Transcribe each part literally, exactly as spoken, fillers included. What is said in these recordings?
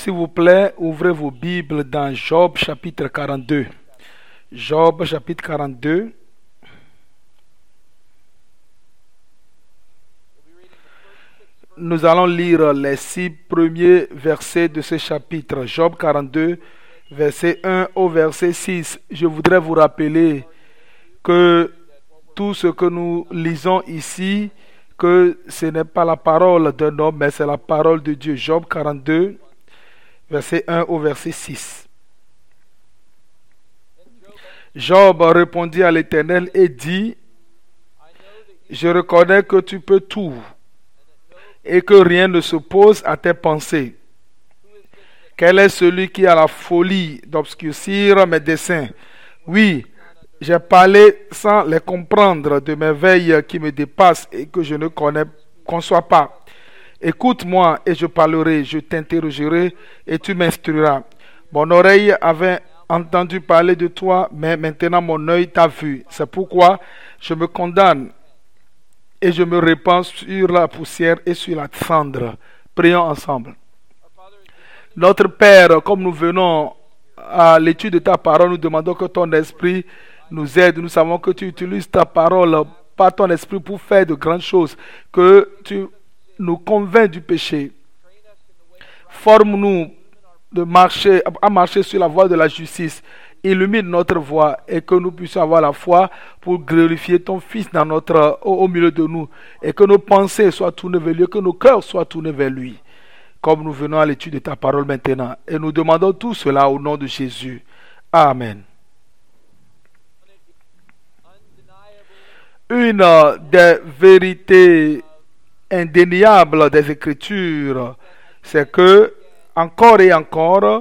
s'il vous plaît, ouvrez vos Bibles dans Job chapitre quarante-deux. Job chapitre quarante-deux. Nous allons lire les six premiers versets de ce chapitre. Job quarante-deux, verset un au verset six. Je voudrais vous rappeler que tout ce que nous lisons ici, que ce n'est pas la parole d'un homme, mais c'est la parole de Dieu. Job quarante-deux, verset un au verset six. Job répondit à l'Éternel et dit: Je reconnais que tu peux tout et que rien ne s'oppose à tes pensées. Quel est celui qui a la folie d'obscurcir mes desseins? Oui, j'ai parlé sans les comprendre de mes veilles qui me dépassent et que je ne connais, conçois pas. Écoute-moi et je parlerai, je t'interrogerai et tu m'instruiras. Mon oreille avait entendu parler de toi, mais maintenant mon œil t'a vu. C'est pourquoi je me condamne et je me répands sur la poussière et sur la cendre. Prions ensemble. Notre Père, comme nous venons à l'étude de ta parole, nous demandons que ton esprit nous aide. Nous savons que tu utilises ta parole par ton esprit pour faire de grandes choses, que tu nous convaincs du péché. Forme-nous de marcher, à marcher sur la voie de la justice. Illumine notre voie et que nous puissions avoir la foi pour glorifier ton Fils dans notre, au, au milieu de nous, et que nos pensées soient tournées vers lui, que nos cœurs soient tournés vers lui. Comme nous venons à l'étude de ta parole maintenant, et nous demandons tout cela au nom de Jésus. Amen. Une des vérités indéniables des Écritures, c'est que, encore et encore,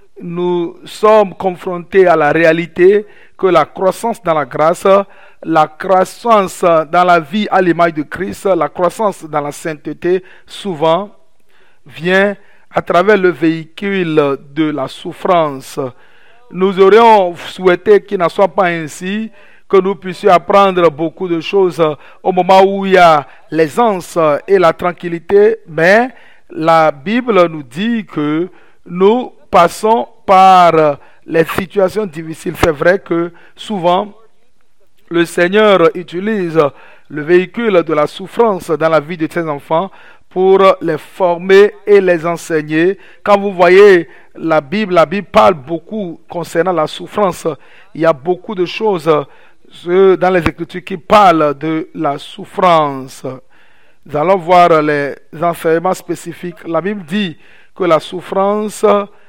nous sommes confrontés à la réalité que la croissance dans la grâce, la croissance dans la vie à l'image de Christ, la croissance dans la sainteté, souvent, vient à travers le véhicule de la souffrance. Nous aurions souhaité qu'il n'en soit pas ainsi, que nous puissions apprendre beaucoup de choses au moment où il y a l'aisance et la tranquillité, mais la Bible nous dit que nous passons par les situations difficiles. C'est vrai que souvent, le Seigneur utilise le véhicule de la souffrance dans la vie de ses enfants pour les former et les enseigner. Quand vous voyez la Bible, la Bible parle beaucoup concernant la souffrance. Il y a beaucoup de choses dans les Écritures qui parlent de la souffrance. Nous allons voir les enseignements spécifiques. La Bible dit que la souffrance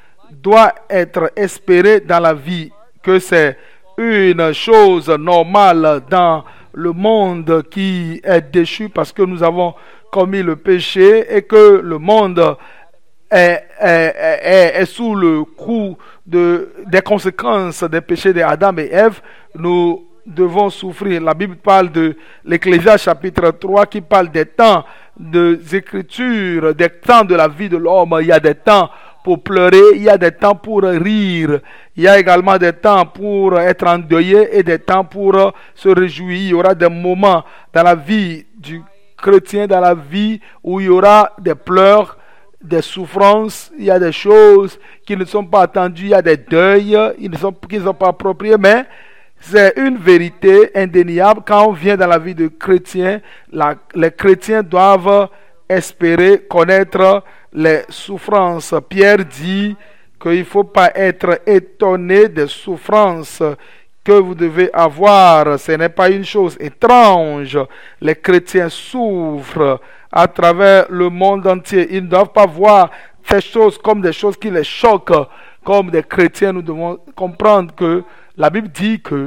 doit être espérée dans la vie, que c'est une chose normale dans le monde qui est déchu parce que nous avons commis le péché et que le monde est, est, est, est sous le coup de, des conséquences des péchés d'Adam et Ève. Nous devons souffrir. La Bible parle de l'Ecclésiaste chapitre trois qui parle des temps des Écritures, des temps de la vie de l'homme. Il y a des temps pour pleurer, il y a des temps pour rire, il y a également des temps pour être endeuillé et des temps pour se réjouir. Il y aura des moments dans la vie du chrétien, dans la vie où il y aura des pleurs, des souffrances, il y a des choses qui ne sont pas attendues, il y a des deuils ils ne sont, qui ne sont pas appropriés, mais c'est une vérité indéniable. Quand on vient dans la vie de chrétien, la, les chrétiens doivent espérer connaître les souffrances. Pierre dit qu'il ne faut pas être étonné des souffrances que vous devez avoir. Ce n'est pas une chose étrange. Les chrétiens souffrent à travers le monde entier. Ils ne doivent pas voir ces choses comme des choses qui les choquent. Comme des chrétiens, nous devons comprendre que la Bible dit que,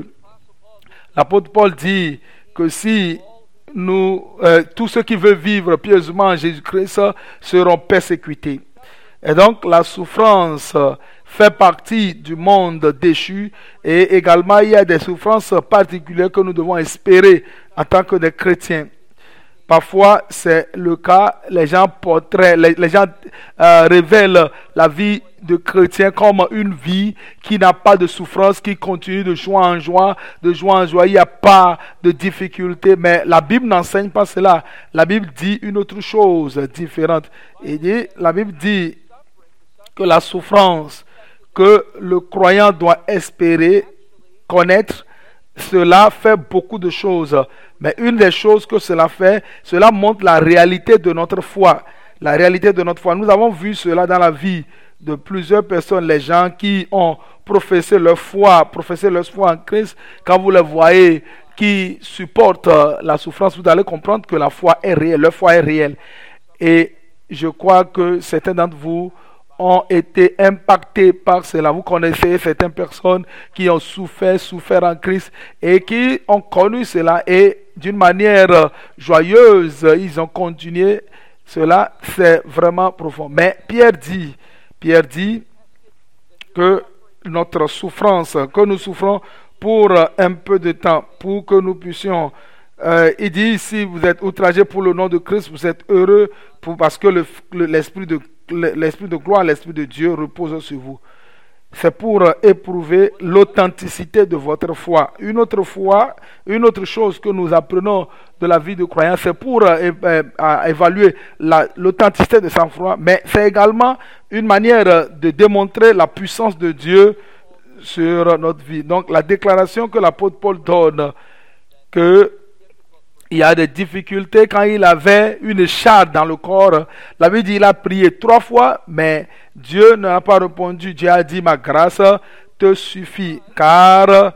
l'apôtre Paul dit que si nous, euh, tous ceux qui veulent vivre pieusement en Jésus-Christ seront persécutés. Et donc la souffrance fait partie du monde déchu et également il y a des souffrances particulières que nous devons espérer en tant que des chrétiens. Parfois, c'est le cas, les gens portraient, les, les gens euh, révèlent la vie de chrétien comme une vie qui n'a pas de souffrance, qui continue de joie en joie, de joie en joie. Il n'y a pas de difficulté, mais la Bible n'enseigne pas cela. La Bible dit une autre chose différente. Et dit, la Bible dit que la souffrance que le croyant doit espérer connaître, cela fait beaucoup de choses. Mais une des choses que cela fait, cela montre la réalité de notre foi. La réalité de notre foi. Nous avons vu cela dans la vie de plusieurs personnes, les gens qui ont professé leur foi, professé leur foi en Christ. Quand vous les voyez qui supportent la souffrance, vous allez comprendre que la foi est réelle, leur foi est réelle. Et je crois que certains d'entre vous ont été impactés par cela. Vous connaissez certaines personnes qui ont souffert, souffert en Christ et qui ont connu cela et d'une manière joyeuse, ils ont continué. Cela, c'est vraiment profond. Mais Pierre dit, Pierre dit que notre souffrance, que nous souffrons pour un peu de temps, pour que nous puissions... Euh, il dit, si vous êtes outragés pour le nom de Christ, vous êtes heureux pour, parce que le, le, l'esprit, de, l'esprit de gloire, l'esprit de Dieu repose sur vous. C'est pour éprouver l'authenticité de votre foi. Une autre foi, une autre chose que nous apprenons de la vie de croyant, c'est pour euh, euh, évaluer la, l'authenticité de sa foi, mais c'est également une manière de démontrer la puissance de Dieu sur notre vie. Donc la déclaration que l'apôtre Paul donne, que il y a des difficultés quand il avait une charge dans le corps. La Bible dit qu'il a prié trois fois, mais Dieu n'a pas répondu. Dieu a dit, ma grâce te suffit, car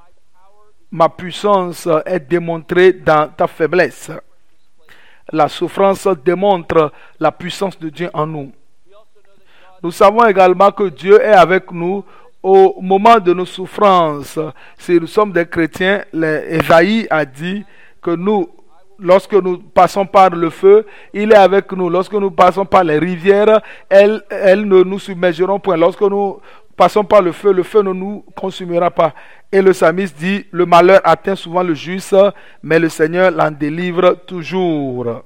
ma puissance est démontrée dans ta faiblesse. La souffrance démontre la puissance de Dieu en nous. Nous savons également que Dieu est avec nous au moment de nos souffrances. Si nous sommes des chrétiens, Ésaïe a dit que nous, lorsque nous passons par le feu, il est avec nous. Lorsque nous passons par les rivières, elles, elles ne nous submergeront point. Lorsque nous passons par le feu, le feu ne nous consumera pas. Et le psalmiste dit, le malheur atteint souvent le juste, mais le Seigneur l'en délivre toujours.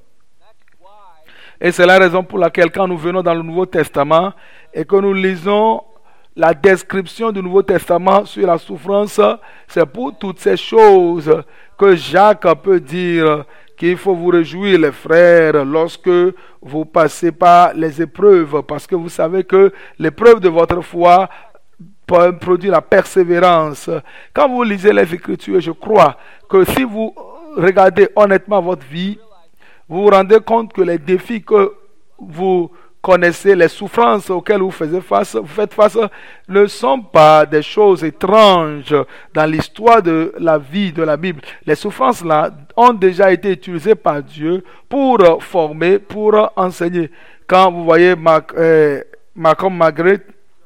Et c'est la raison pour laquelle quand nous venons dans le Nouveau Testament et que nous lisons la description du Nouveau Testament sur la souffrance, c'est pour toutes ces choses que Jacques peut dire qu'il faut vous réjouir, les frères, lorsque vous passez par les épreuves, parce que vous savez que l'épreuve de votre foi produit la persévérance. Quand vous lisez les Écritures, je crois que si vous regardez honnêtement votre vie, vous vous rendez compte que les défis que vous connaissez, les souffrances auxquelles vous faites face, vous faites face ne sont pas des choses étranges dans l'histoire de la vie de la Bible. Les souffrances là ont déjà été utilisées par Dieu pour former, pour enseigner. Quand vous voyez Mac, euh, Malcolm Margaret,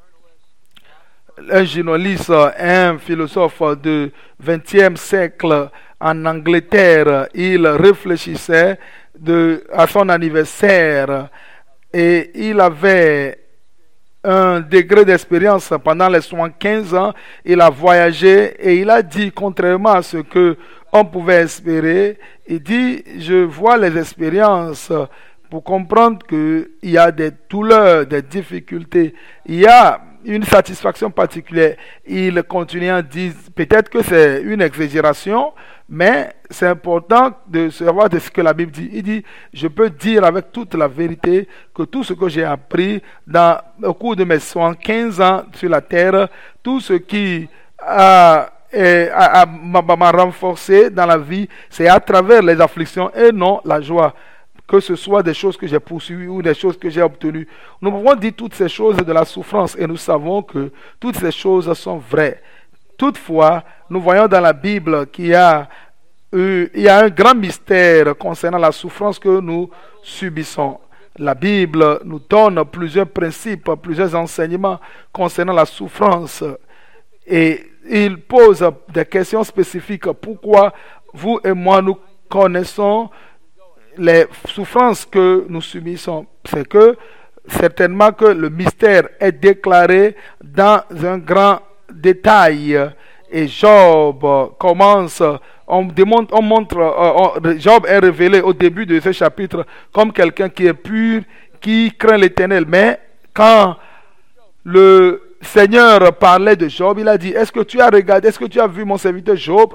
un journaliste, un philosophe du vingtième siècle en Angleterre, il réfléchissait de, à son anniversaire. Et il avait un degré d'expérience pendant les soixante-quinze ans. Il a voyagé et il a dit, contrairement à ce qu'on pouvait espérer, il dit, je vois les expériences pour comprendre qu'il y a des douleurs, des difficultés. Il y a une satisfaction particulière. Il continue en disant, peut-être que c'est une exagération, mais c'est important de savoir de ce que la Bible dit. Il dit, je peux dire avec toute la vérité que tout ce que j'ai appris dans, au cours de mes soixante-quinze ans sur la terre, tout ce qui a, a, a, m'a renforcé dans la vie, c'est à travers les afflictions et non la joie. Que ce soit des choses que j'ai poursuivies ou des choses que j'ai obtenues. Nous pouvons dire toutes ces choses de la souffrance et nous savons que toutes ces choses sont vraies. Toutefois, nous voyons dans la Bible qu'il y a, euh, il y a un grand mystère concernant la souffrance que nous subissons. La Bible nous donne plusieurs principes, plusieurs enseignements concernant la souffrance. Et il pose des questions spécifiques. Pourquoi vous et moi nous connaissons les souffrances que nous subissons? C'est que certainement que le mystère est déclaré dans un grand détail. Et Job commence, on, démontre, on montre, on, Job est révélé au début de ce chapitre comme quelqu'un qui est pur, qui craint l'Éternel. Mais quand le Seigneur parlait de Job, il a dit, est-ce que tu as regardé, est-ce que tu as vu mon serviteur Job?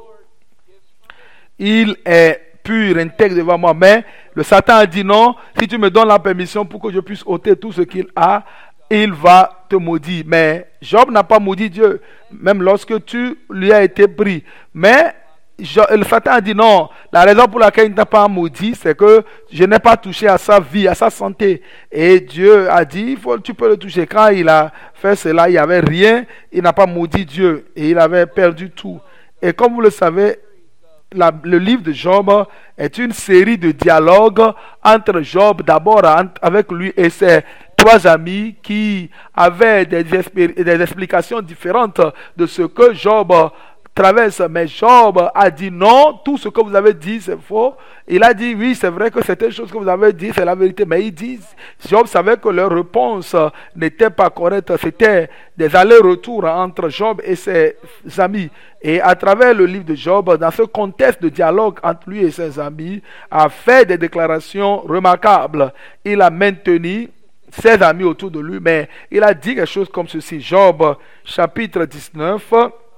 Il est pur, intègre devant moi. Mais le Satan a dit non, si tu me donnes la permission pour que je puisse ôter tout ce qu'il a, il va te maudire. Mais Job n'a pas maudit Dieu, même lorsque tu lui as été pris. Mais le Satan a dit non, la raison pour laquelle il ne t'a pas maudit, c'est que je n'ai pas touché à sa vie, à sa santé. Et Dieu a dit, il faut, tu peux le toucher. Quand il a fait cela, il n'y avait rien, il n'a pas maudit Dieu et il avait perdu tout. Et comme vous le savez, la, le livre de Job est une série de dialogues entre Job d'abord avec lui et ses trois amis qui avaient des, des explications différentes de ce que Job traverse. Mais Job a dit non, tout ce que vous avez dit c'est faux. Il a dit oui, c'est vrai que certaines choses que vous avez dit c'est la vérité, mais ils disent, Job savait que leur réponse n'était pas correcte. C'était des allers-retours entre Job et ses amis. Et à travers le livre de Job, dans ce contexte de dialogue entre lui et ses amis, a fait des déclarations remarquables. Il a maintenu ses amis autour de lui, mais il a dit quelque chose comme ceci. Job chapitre dix-neuf,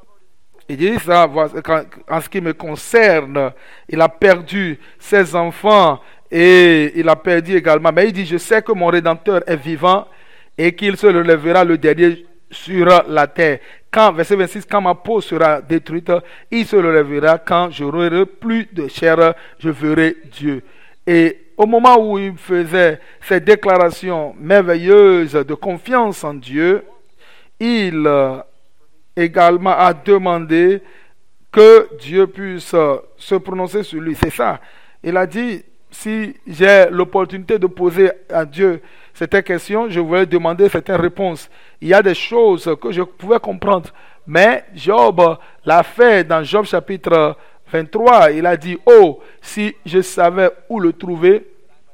il dit ça, en ce qui me concerne, il a perdu ses enfants et il a perdu également. Mais il dit, je sais que mon Rédempteur est vivant et qu'il se relèvera le dernier sur la terre. Quand, verset vingt-six, quand ma peau sera détruite, il se relèvera. Quand je n'aurai plus de chair, je verrai Dieu. Et au moment où il faisait ces déclarations merveilleuses de confiance en Dieu, il également a demandé que Dieu puisse se prononcer sur lui. C'est ça. Il a dit, si j'ai l'opportunité de poser à Dieu certaines questions, je voulais demander certaines réponses. Il y a des choses que je pouvais comprendre, mais Job l'a fait dans Job chapitre vingt-trois. Il a dit, oh, si je savais où le trouver,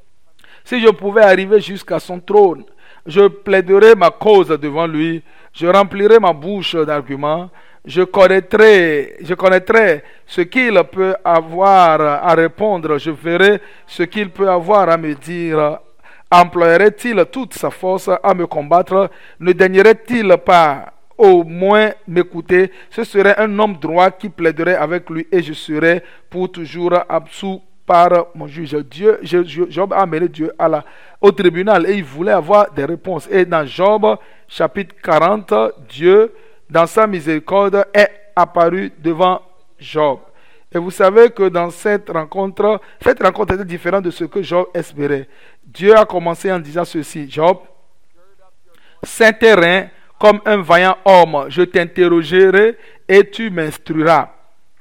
si je pouvais arriver jusqu'à son trône, je plaiderais ma cause devant lui, je remplirai ma bouche d'arguments, je connaîtrai, je connaîtrai ce qu'il peut avoir à répondre, je verrai ce qu'il peut avoir à me dire. Emploierait-il toute sa force à me combattre? Ne daignerait-il pas au moins m'écouter? Ce serait un homme droit qui plaiderait avec lui et je serais pour toujours absous par mon juge. Dieu, Job a amené Dieu à la, au tribunal et il voulait avoir des réponses. Et dans Job chapitre quarante, Dieu, dans sa miséricorde, est apparu devant Job. Et vous savez que dans cette rencontre, cette rencontre était différente de ce que Job espérait. Dieu a commencé en disant ceci, Job, saint terrain comme un vaillant homme, je t'interrogerai et tu m'instruiras.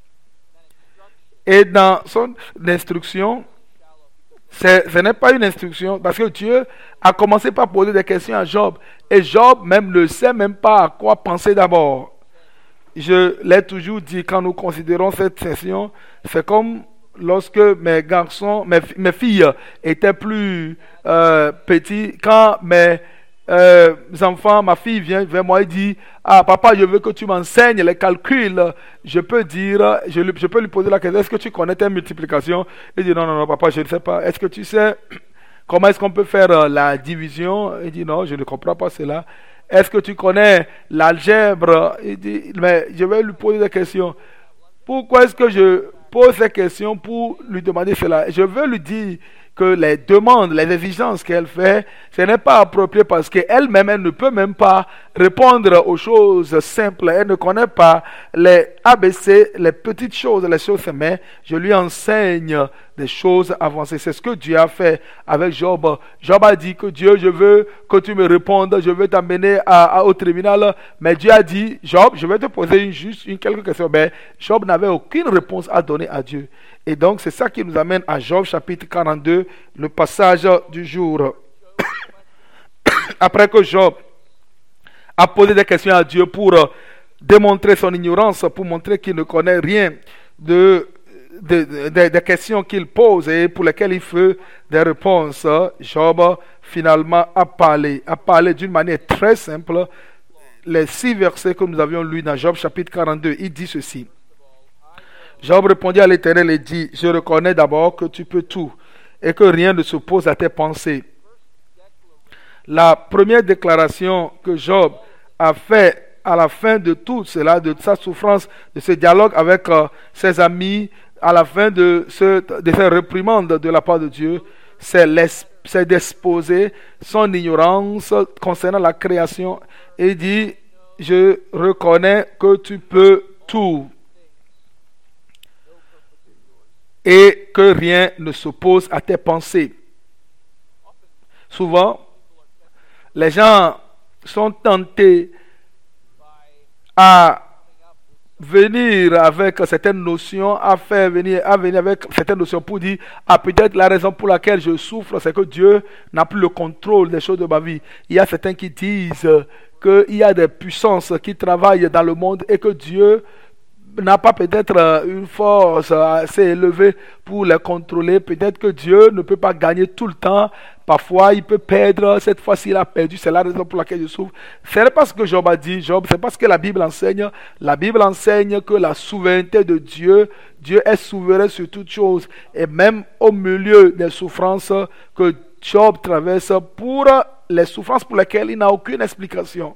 Et dans son instruction, ce n'est pas une instruction, parce que Dieu a commencé par poser des questions à Job. Et Job même ne sait même pas à quoi penser d'abord. Je l'ai toujours dit, quand nous considérons cette session, c'est comme lorsque mes garçons, mes, mes filles étaient plus euh, petits, quand mes euh, enfants, ma fille vient vers moi et dit, ah papa, je veux que tu m'enseignes les calculs. Je peux dire, je, je peux lui poser la question, est-ce que tu connais tes multiplications? Il dit, non, non, non, papa, je ne sais pas. Est-ce que tu sais comment est-ce qu'on peut faire la division? Il dit, non, je ne comprends pas cela. Est-ce que tu connais l'algèbre? Il dit, mais je vais lui poser des questions. Pourquoi est-ce que je pose ces questions pour lui demander cela? Je veux lui dire que les demandes, les exigences qu'elle fait, ce n'est pas approprié parce qu'elle-même, elle ne peut même pas répondre aux choses simples. Elle ne connaît pas les A B C, les petites choses, les choses simples. Mais je lui enseigne des choses avancées. C'est ce que Dieu a fait avec Job. Job a dit que Dieu, je veux que tu me répondes, je veux t'amener à, à, au tribunal. Mais Dieu a dit, Job, je vais te poser une, juste une quelques questions. Mais Job n'avait aucune réponse à donner à Dieu. Et donc, c'est ça qui nous amène à Job chapitre quarante-deux, le passage du jour. Après que Job a posé des questions à Dieu pour démontrer son ignorance, pour montrer qu'il ne connaît rien de, de, de, de, des questions qu'il pose et pour lesquelles il fait des réponses, Job finalement a parlé, a parlé d'une manière très simple. Les six versets que nous avions lus dans Job chapitre quarante-deux, il dit ceci. Job répondit à l'Éternel et dit, je reconnais d'abord que tu peux tout et que rien ne s'oppose à tes pensées. La première déclaration que Job a faite à la fin de tout cela, de sa souffrance, de ce dialogue avec euh, ses amis, à la fin de, ce, de ces réprimandes de la part de Dieu, c'est d'exposer son ignorance concernant la création et dit, je reconnais que tu peux tout et que rien ne s'oppose à tes pensées. Souvent, les gens sont tentés à venir avec certaines notions, à faire venir, à venir avec certaines notions pour dire, ah, peut-être la raison pour laquelle je souffre, c'est que Dieu n'a plus le contrôle des choses de ma vie. Il y a certains qui disent qu'il y a des puissances qui travaillent dans le monde et que Dieu n'a pas peut-être une force assez élevée pour les contrôler. Peut-être que Dieu ne peut pas gagner tout le temps. Parfois, il peut perdre. Cette fois-ci, il a perdu. C'est la raison pour laquelle je souffre. Ce n'est pas ce que Job a dit. Job, c'est parce que la Bible enseigne. La Bible enseigne que la souveraineté de Dieu, Dieu est souverain sur toutes choses. Et même au milieu des souffrances que Job traverse, pour les souffrances pour lesquelles il n'a aucune explication.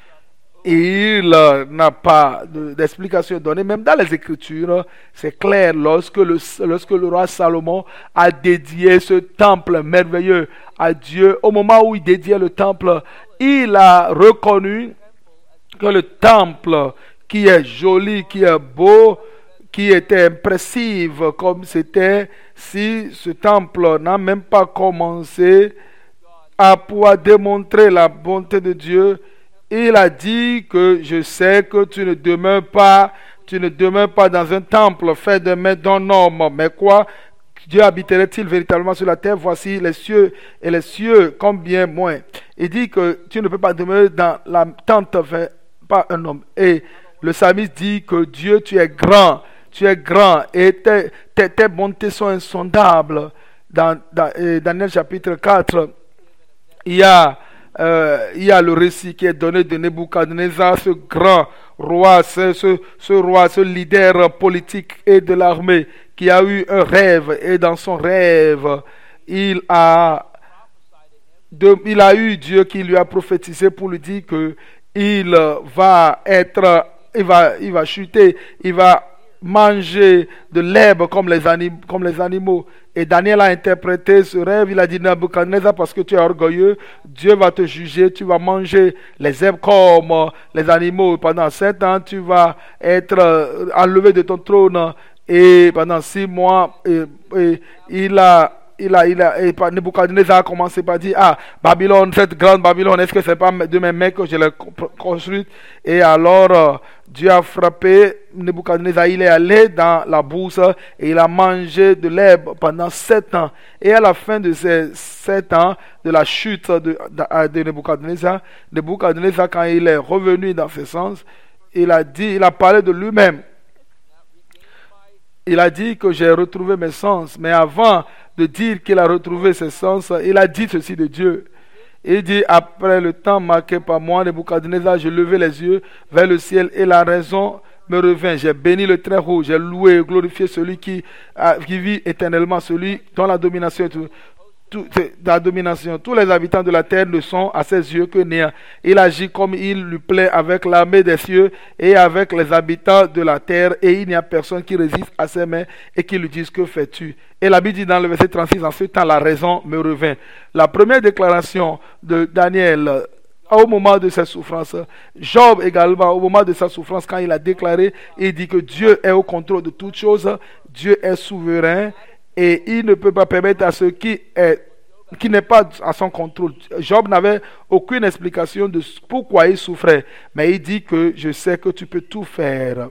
Et il euh, n'a pas d'explication donnée, même dans les Écritures, c'est clair, lorsque le, lorsque le roi Salomon a dédié ce temple merveilleux à Dieu, au moment où il dédiait le temple, il a reconnu que le temple qui est joli, qui est beau, qui était impressif comme c'était, si ce temple n'a même pas commencé à pouvoir démontrer la bonté de Dieu, il a dit que je sais que tu ne demeures pas, tu ne demeures pas dans un temple fait de mains d'un homme. Mais quoi? Dieu habiterait-il véritablement sur la terre? Voici les cieux et les cieux, combien moins. Il dit que tu ne peux pas demeurer dans la tente faite par un homme. Et le psalmiste dit que Dieu, tu es grand, tu es grand et tes, tes, tes bontés sont insondables. Dans, dans Daniel chapitre quatre, il y a Euh, il y a le récit qui est donné de Nebuchadnezzar, ce grand roi, ce, ce, ce roi, ce leader politique et de l'armée qui a eu un rêve et dans son rêve, il a, de, il a eu Dieu qui lui a prophétisé pour lui dire que il va être, il va, il va chuter, il va manger de l'herbe comme les, anim, comme les animaux. Et Daniel a interprété ce rêve. Il a dit, Nebuchadnezzar, parce que tu es orgueilleux, Dieu va te juger. Tu vas manger les herbes comme les animaux. Pendant sept ans, tu vas être enlevé de ton trône. Et pendant six mois, et, et, il a... Il a, il a, et Nebuchadnezzar a commencé par dire, ah, Babylone, cette grande Babylone, est-ce que c'est pas de mes mains que je l'ai construite? Et alors, euh, Dieu a frappé Nebuchadnezzar, il est allé dans la bourse et il a mangé de l'herbe pendant sept ans. Et à la fin de ces sept ans, de la chute de, de, de Nebuchadnezzar, Nebuchadnezzar, quand il est revenu dans ses sens, il a dit, il a parlé de lui-même. Il a dit que j'ai retrouvé mes sens, mais avant de dire qu'il a retrouvé ses sens, il a dit ceci de Dieu. Il dit, après le temps marqué par moi, Nebuchadnezzar, je levai les yeux vers le ciel et la raison me revint. J'ai béni le Très-Haut, j'ai loué et glorifié celui qui, a, qui vit éternellement, celui dont la domination est tout. Tout, la domination. Tous les habitants de la terre ne sont à ses yeux que néant. Il agit comme il lui plaît avec l'armée des cieux et avec les habitants de la terre, et il n'y a personne qui résiste à ses mains et qui lui dise que fais-tu. Et la Bible dit dans le verset trente-six, en ce temps la raison me revint. La première déclaration de Daniel au moment de sa souffrance, Job également au moment de sa souffrance, quand il a déclaré, il dit que Dieu est au contrôle de toutes choses, Dieu est souverain. Et il ne peut pas permettre à ce qui est qui n'est pas à son contrôle. Job n'avait aucune explication de pourquoi il souffrait, mais il dit que je sais que tu peux tout faire.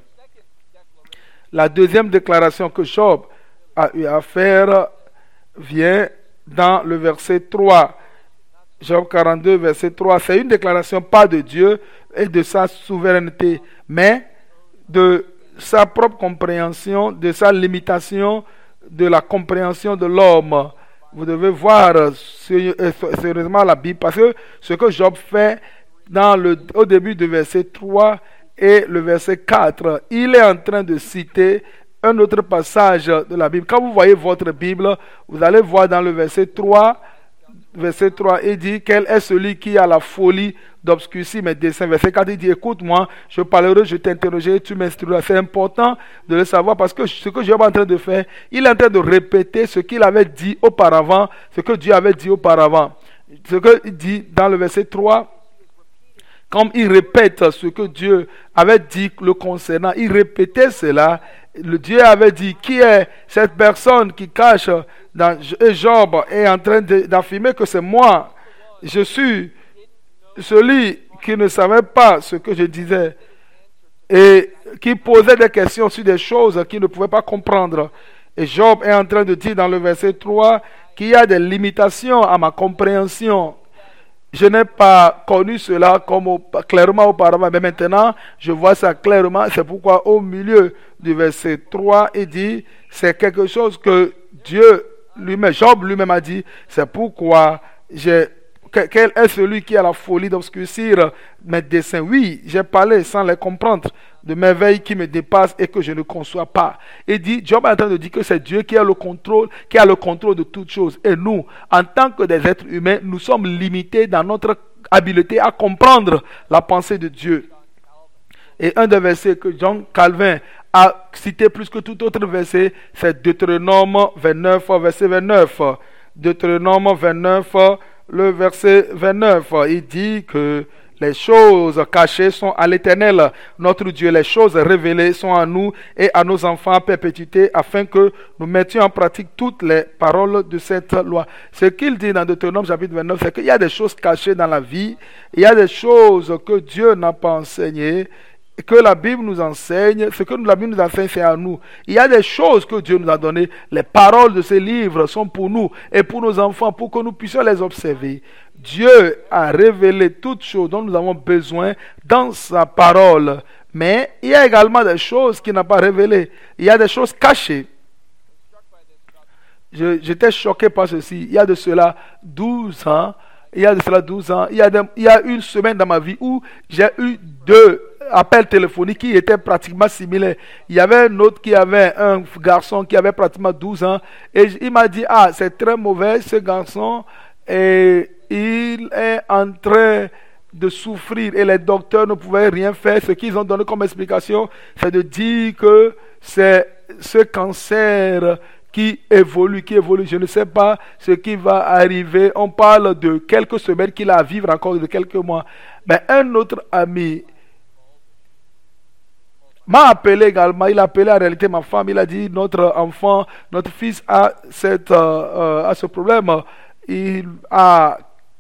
La deuxième déclaration que Job a eu à faire vient dans le verset trois. Job quarante-deux, verset trois. C'est une déclaration pas de Dieu et de sa souveraineté, mais de sa propre compréhension, de sa limitation, de la compréhension de l'homme. Vous devez voir sérieusement la Bible, parce que ce que Job fait dans le, au début du verset trois et le verset quatre, il est en train de citer un autre passage de la Bible. Quand vous voyez votre Bible, vous allez voir dans le verset trois verset trois, il dit, quel est celui qui a la folie d'obscurcir mes desseins? Verset quatre, il dit, écoute-moi, je parlerai, je t'interrogerai, tu m'instruiras. C'est important de le savoir parce que ce que Job est en train de faire, il est en train de répéter ce qu'il avait dit auparavant, ce que Dieu avait dit auparavant. Ce qu'il dit dans le verset trois, comme il répète ce que Dieu avait dit le concernant, il répétait cela. Le Dieu avait dit, qui est cette personne qui cache dans Job est en train de, d'affirmer que c'est moi. Je suis celui qui ne savait pas ce que je disais et qui posait des questions sur des choses qu'il ne pouvait pas comprendre. Et Job est en train de dire dans le verset trois qu'il y a des limitations à ma compréhension. Je n'ai pas connu cela comme au, clairement auparavant, mais maintenant je vois ça clairement. C'est pourquoi au milieu du verset trois, il dit, c'est quelque chose que Dieu lui-même, Job lui-même a dit, c'est pourquoi j'ai, quel est celui qui a la folie d'obscurcir mes desseins? Oui, j'ai parlé sans les comprendre, de merveilles qui me dépassent et que je ne conçois pas. Il dit, Job est en train de dire que c'est Dieu qui a le contrôle, qui a le contrôle de toutes choses. Et nous, en tant que des êtres humains, nous sommes limités dans notre habileté à comprendre la pensée de Dieu. Et un des versets que John Calvin a cité plus que tout autre verset, c'est Deutéronome vingt-neuf, verset vingt-neuf. Deutéronome vingt-neuf, le verset vingt-neuf, il dit que les choses cachées sont à l'Éternel, notre Dieu. Les choses révélées sont à nous et à nos enfants à perpétuité, afin que nous mettions en pratique toutes les paroles de cette loi. Ce qu'il dit dans Deutéronome chapitre vingt-neuf, c'est qu'il y a des choses cachées dans la vie, il y a des choses que Dieu n'a pas enseignées, que la Bible nous enseigne. Ce que la Bible nous enseigne, c'est à nous. Il y a des choses que Dieu nous a données. Les paroles de ces livres sont pour nous et pour nos enfants, pour que nous puissions les observer. Dieu a révélé toutes choses dont nous avons besoin dans sa parole. Mais il y a également des choses qu'il n'a pas révélées. Il y a des choses cachées. Je, j'étais choqué par ceci. Il y a de cela douze ans. Il y a de cela douze ans. Il y a, de, il y a une semaine dans ma vie où j'ai eu deux appels téléphoniques qui étaient pratiquement similaires. Il y avait un autre qui avait un garçon qui avait pratiquement douze ans. Et il m'a dit, ah, c'est très mauvais ce garçon. Et il est en train de souffrir et les docteurs ne pouvaient rien faire. Ce qu'ils ont donné comme explication, c'est de dire que c'est ce cancer qui évolue, qui évolue. Je ne sais pas ce qui va arriver. On parle de quelques semaines qu'il a à vivre encore, de quelques mois. Mais un autre ami m'a appelé également. Il a appelé en réalité ma femme. Il a dit, notre enfant, notre fils a, cette, euh, a ce problème. Il a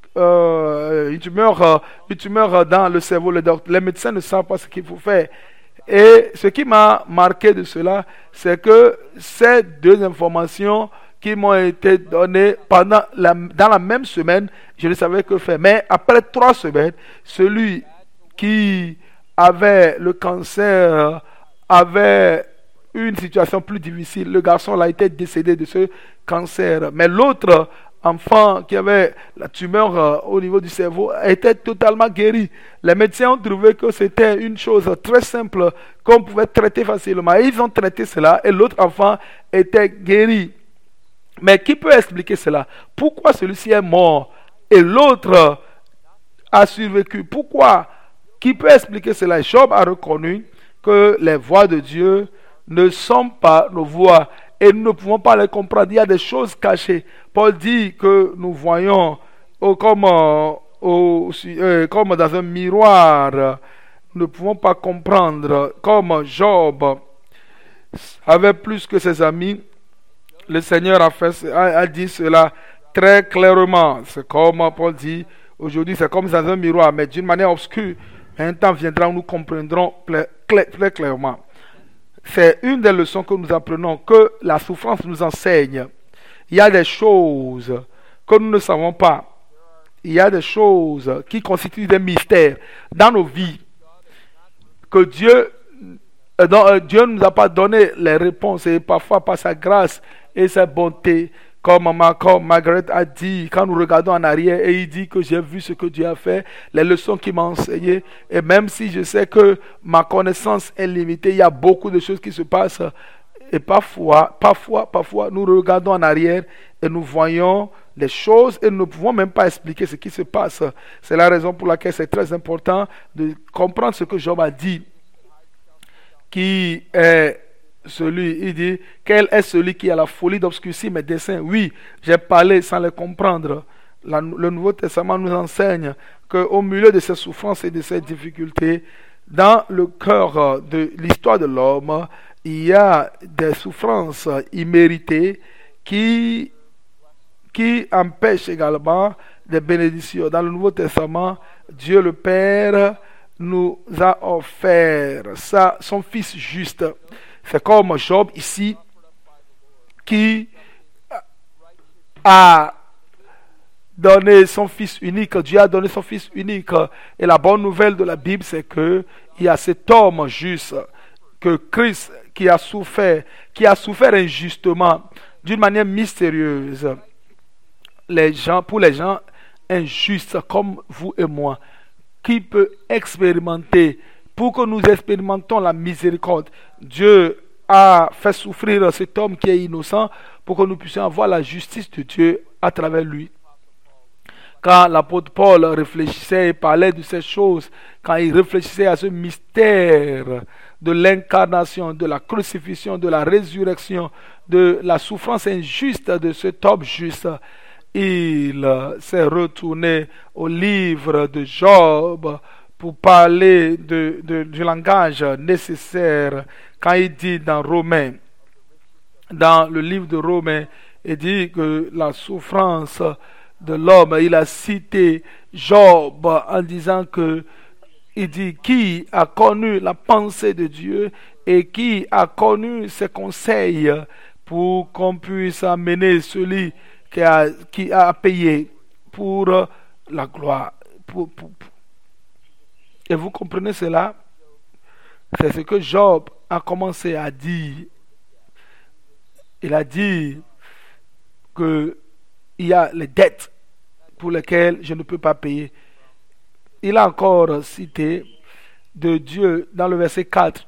euh, une, tumeur, euh, une tumeur dans le cerveau. Les, les médecins ne savent pas ce qu'il faut faire. Et ce qui m'a marqué de cela, c'est que ces deux informations qui m'ont été données pendant la, dans la même semaine, je ne savais que faire. Mais après trois semaines, celui qui avait le cancer avait une situation plus difficile. Le garçon là était décédé de ce cancer. Mais l'autre enfant qui avait la tumeur euh, au niveau du cerveau était totalement guéri. Les médecins ont trouvé que c'était une chose très simple qu'on pouvait traiter facilement. Et ils ont traité cela et l'autre enfant était guéri. Mais qui peut expliquer cela? Pourquoi celui-ci est mort et l'autre a survécu? Pourquoi? Qui peut expliquer cela? Job a reconnu que les voies de Dieu ne sont pas nos voies et nous ne pouvons pas les comprendre. Il y a des choses cachées. Paul dit que nous voyons oh, comme, euh, oh, euh, comme dans un miroir. Nous ne pouvons pas comprendre. Comme Job avait plus que ses amis, le Seigneur a, fait, a, a dit cela très clairement. C'est comme Paul dit, aujourd'hui c'est comme dans un miroir, mais d'une manière obscure. Un temps viendra où nous comprendrons très clairement. C'est une des leçons que nous apprenons, que la souffrance nous enseigne. Il y a des choses que nous ne savons pas. Il y a des choses qui constituent des mystères dans nos vies. Que Dieu, dont Dieu ne nous a pas donné les réponses. Et parfois par sa grâce et sa bonté, comme, ma, comme Margaret a dit, quand nous regardons en arrière, et il dit que j'ai vu ce que Dieu a fait, les leçons qu'il m'a enseignées, et même si je sais que ma connaissance est limitée, il y a beaucoup de choses qui se passent, Et parfois, parfois, parfois, nous regardons en arrière et nous voyons les choses et nous ne pouvons même pas expliquer ce qui se passe. C'est la raison pour laquelle c'est très important de comprendre ce que Job a dit. Qui est celui, il dit, quel est celui qui a la folie d'obscurcir mes desseins? Oui, j'ai parlé sans les comprendre. La, le Nouveau Testament nous enseigne qu'au milieu de ces souffrances et de ces difficultés, dans le cœur de l'histoire de l'homme, il y a des souffrances imméritées qui, qui empêchent également des bénédictions. Dans le Nouveau Testament, Dieu le Père nous a offert ça, son Fils juste. C'est comme Job ici qui a donné son Fils unique. Dieu a donné son Fils unique. Et la bonne nouvelle de la Bible, c'est que il y a cet homme juste, que Christ qui a souffert, qui a souffert injustement, d'une manière mystérieuse. Les gens, pour les gens injustes comme vous et moi, qui peut expérimenter, pour que nous expérimentons la miséricorde. Dieu a fait souffrir cet homme qui est innocent pour que nous puissions avoir la justice de Dieu à travers lui. Quand l'apôtre Paul réfléchissait et parlait de ces choses, quand il réfléchissait à ce mystère de l'incarnation, de la crucifixion, de la résurrection, de la souffrance injuste de cet homme juste, il s'est retourné au livre de Job pour parler de, de, du langage nécessaire. Quand il dit dans Romains, dans le livre de Romains, il dit que la souffrance de l'homme, il a cité Job en disant que, il dit, qui a connu la pensée de Dieu et qui a connu ses conseils pour qu'on puisse amener celui qui a, qui a payé pour la gloire. Pour, pour, pour. Et vous comprenez cela? C'est ce que Job a commencé à dire. Il a dit que il y a les dettes pour lesquelles je ne peux pas payer. Il a encore cité de Dieu dans le verset quatre.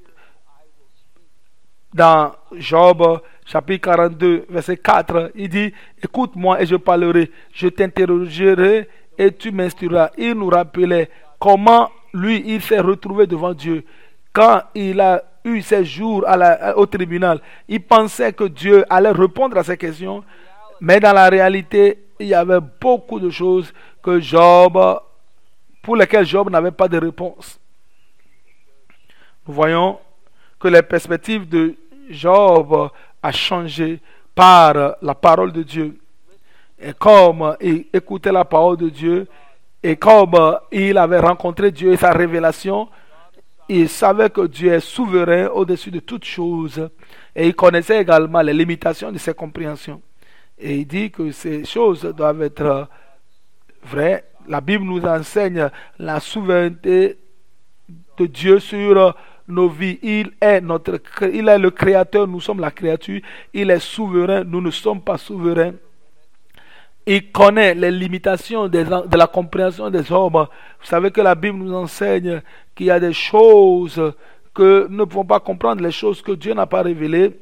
Dans Job, chapitre quarante-deux, verset quatre, il dit, écoute-moi et je parlerai, je t'interrogerai et tu m'instruiras. Il nous rappelait comment lui, il s'est retrouvé devant Dieu. Quand il a eu ses jours à la, au tribunal, il pensait que Dieu allait répondre à ses questions, mais dans la réalité, il y avait beaucoup de choses que Job, pour lesquelles Job n'avait pas de réponse. Nous voyons que les perspectives de Job a changé par la parole de Dieu. Et comme il écoutait la parole de Dieu, et comme il avait rencontré Dieu et sa révélation, il savait que Dieu est souverain au-dessus de toutes choses. Et il connaissait également les limitations de ses compréhensions. Et il dit que ces choses doivent être vraies. La Bible nous enseigne la souveraineté de Dieu sur nos vies. Il est, notre, il est le créateur, nous sommes la créature. Il est souverain, nous ne sommes pas souverains. Il connaît les limitations des, de la compréhension des hommes. Vous savez que la Bible nous enseigne qu'il y a des choses que nous ne pouvons pas comprendre, les choses que Dieu n'a pas révélées.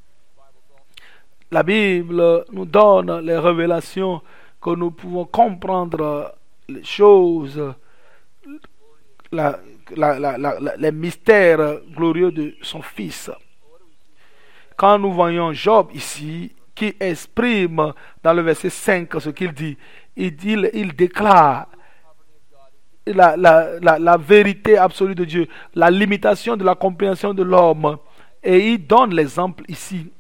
La Bible nous donne les révélations que nous pouvons comprendre les choses, la, la, la, la, les mystères glorieux de son Fils. Quand nous voyons Job ici, qui exprime dans le verset cinq ce qu'il dit, il, dit, il déclare la, la, la, la vérité absolue de Dieu, la limitation de la compréhension de l'homme, et il donne l'exemple ici.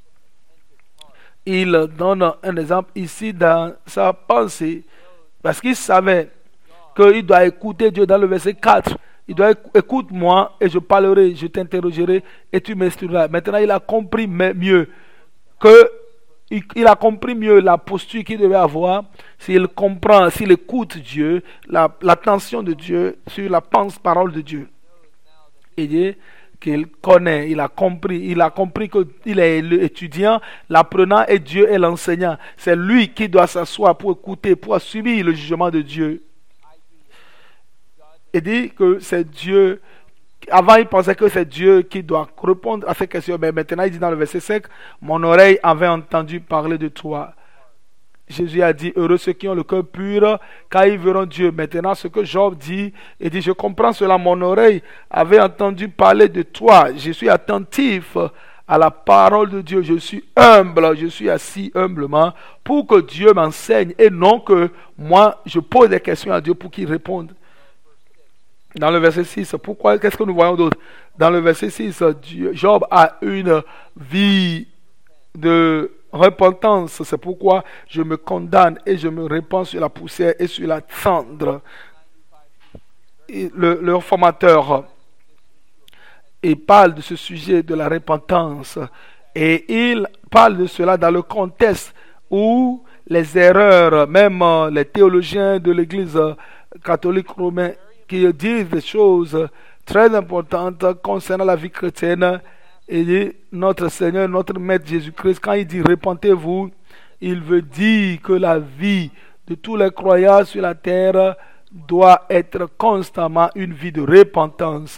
Il donne un exemple ici dans sa pensée, parce qu'il savait qu'il doit écouter Dieu dans le verset quatre. Il doit écoute-moi et je parlerai, je t'interrogerai et tu m'instruiras. Maintenant, il a compris mieux que il, il a compris mieux la posture qu'il devait avoir s'il comprend, s'il écoute Dieu, la, l'attention de Dieu sur la pense parole de Dieu. Il dit qu'il connaît, il a compris, il a compris qu'il est l'étudiant, l'apprenant et Dieu est l'enseignant. C'est lui qui doit s'asseoir pour écouter, pour assumer le jugement de Dieu. Il dit que c'est Dieu Avant, il pensait que c'est Dieu qui doit répondre à ces questions. Mais maintenant, il dit dans le verset cinq, mon oreille avait entendu parler de toi. Jésus a dit, heureux ceux qui ont le cœur pur, car ils verront Dieu. Maintenant, ce que Job dit, il dit, je comprends cela, mon oreille avait entendu parler de toi. Je suis attentif à la parole de Dieu. Je suis humble, je suis assis humblement pour que Dieu m'enseigne et non que moi, je pose des questions à Dieu pour qu'il réponde. Dans le verset six, pourquoi, qu'est-ce que nous voyons d'autre? Dans le verset six, Job a une vie de repentance. C'est pourquoi je me condamne et je me répands sur la poussière et sur la cendre. Et le, le formateur, il parle de ce sujet de la repentance et il parle de cela dans le contexte où les erreurs, même les théologiens de l'Église catholique romaine qui disent des choses très importantes concernant la vie chrétienne. Et dit, notre Seigneur, notre Maître Jésus-Christ, quand il dit repentez-vous, il veut dire que la vie de tous les croyants sur la terre doit être constamment une vie de repentance.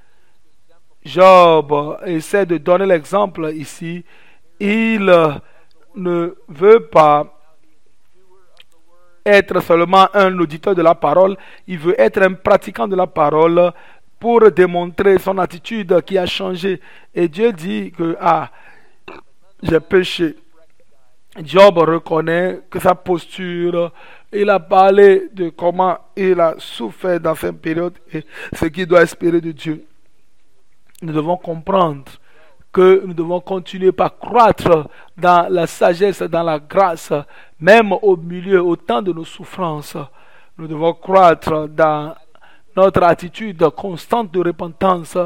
Job essaie de donner l'exemple ici. Il ne veut pas être seulement un auditeur de la parole, il veut être un pratiquant de la parole pour démontrer son attitude qui a changé. Et Dieu dit que, ah, j'ai péché. Job reconnaît que sa posture, il a parlé de comment il a souffert dans cette période et ce qu'il doit espérer de Dieu. Nous devons comprendre que nous devons continuer par croître dans la sagesse, dans la grâce, même au milieu, au temps de nos souffrances. Nous devons croître dans notre attitude constante de repentance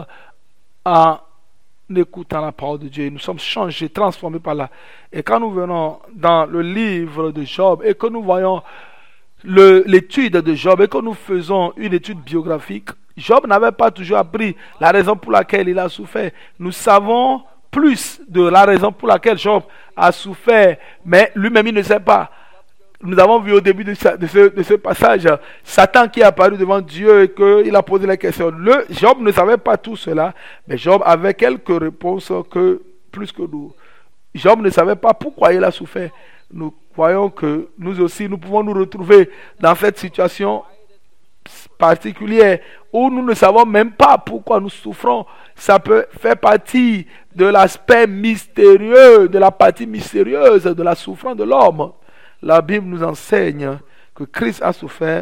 en écoutant la parole de Dieu. Nous sommes changés, transformés par là. Et quand nous venons dans le livre de Job et que nous voyons le, l'étude de Job et que nous faisons une étude biographique, Job n'avait pas toujours appris la raison pour laquelle il a souffert. Nous savons plus de la raison pour laquelle Job a souffert, mais lui-même il ne sait pas. Nous avons vu au début de ce, de ce, de ce passage Satan qui est apparu devant Dieu et qu'il a posé la question. Le, Job ne savait pas tout cela, mais Job avait quelques réponses que, plus que nous. Job ne savait pas pourquoi il a souffert. Nous voyons que nous aussi, nous pouvons nous retrouver dans cette situation particulière où nous ne savons même pas pourquoi nous souffrons. Ça peut faire partie de l'aspect mystérieux, de la partie mystérieuse de la souffrance de l'homme. La Bible nous enseigne que Christ a souffert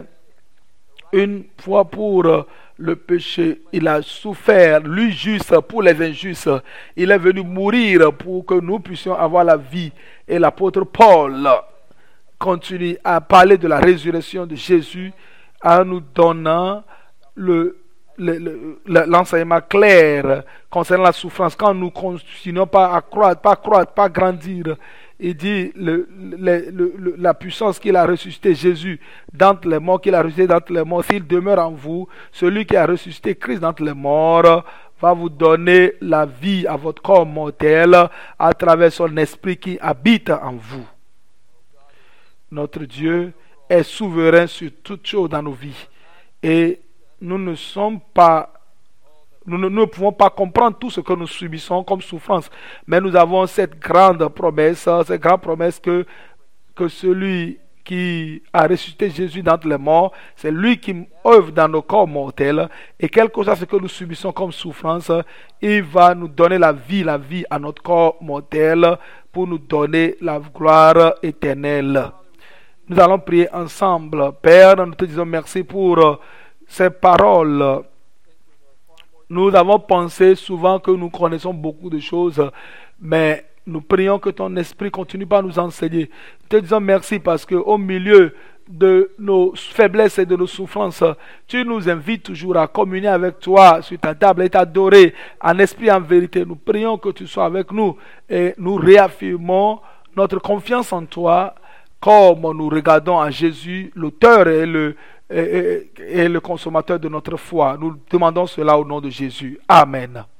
une fois pour le péché. Il a souffert, lui juste, pour les injustes. Il est venu mourir pour que nous puissions avoir la vie. Et l'apôtre Paul continue à parler de la résurrection de Jésus en nous donnant le, le, le, l'enseignement clair concernant la souffrance. Quand nous continuons pas à croître, pas croître, pas grandir, il dit le, le, le, la puissance qu'il a ressuscité Jésus d'entre les morts, qu'il a ressuscité d'entre les morts, s'il demeure en vous, celui qui a ressuscité Christ d'entre les morts va vous donner la vie à votre corps mortel à travers son esprit qui habite en vous. Notre Dieu est souverain sur toutes choses dans nos vies et nous ne sommes pas Nous ne, nous ne pouvons pas comprendre tout ce que nous subissons comme souffrance, mais nous avons cette grande promesse, cette grande promesse que, que celui qui a ressuscité Jésus d'entre les morts, c'est lui qui œuvre dans nos corps mortels, et quel que soit ce que nous subissons comme souffrance, il va nous donner la vie, la vie à notre corps mortel, pour nous donner la gloire éternelle. Nous allons prier ensemble. Père, nous te disons merci pour ces paroles. Nous avons pensé souvent que nous connaissons beaucoup de choses, mais nous prions que ton esprit continue par nous enseigner. Nous te disons merci parce qu'au milieu de nos faiblesses et de nos souffrances, tu nous invites toujours à communier avec toi sur ta table et t'adorer en esprit et en vérité. Nous prions que tu sois avec nous et nous réaffirmons notre confiance en toi comme nous regardons à Jésus, l'auteur et le Et, et, et le consommateur de notre foi. Nous demandons cela au nom de Jésus. Amen.